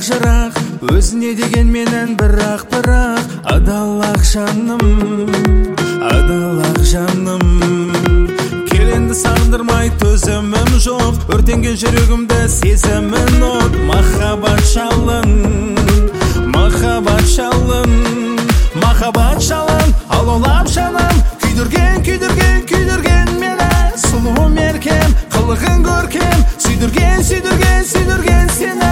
жырақ өзіне деген менен бірақ адал-ақ жаным келенді сағындырмай төзімім жоқ, өртенген жүрегімді сезімін от. Махаббат жалын алаулап жаным, күйдірген мені. Сұлу меркем, қылығың көркем, сүйдірген сені.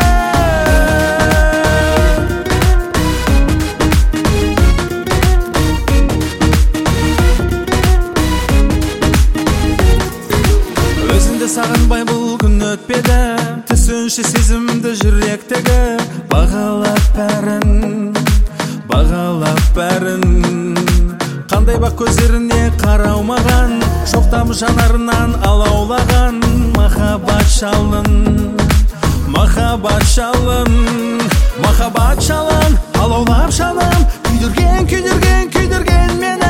Өзіңді сағынбай бұл күн өтпеді, түсінші сезімді жүректегі. Бағалап бәрін қандай бақ көздеріне қараумаған, жоқтам жанарынан алаулаған. Махаббат жалын алаулап жаным, күйдірген мені.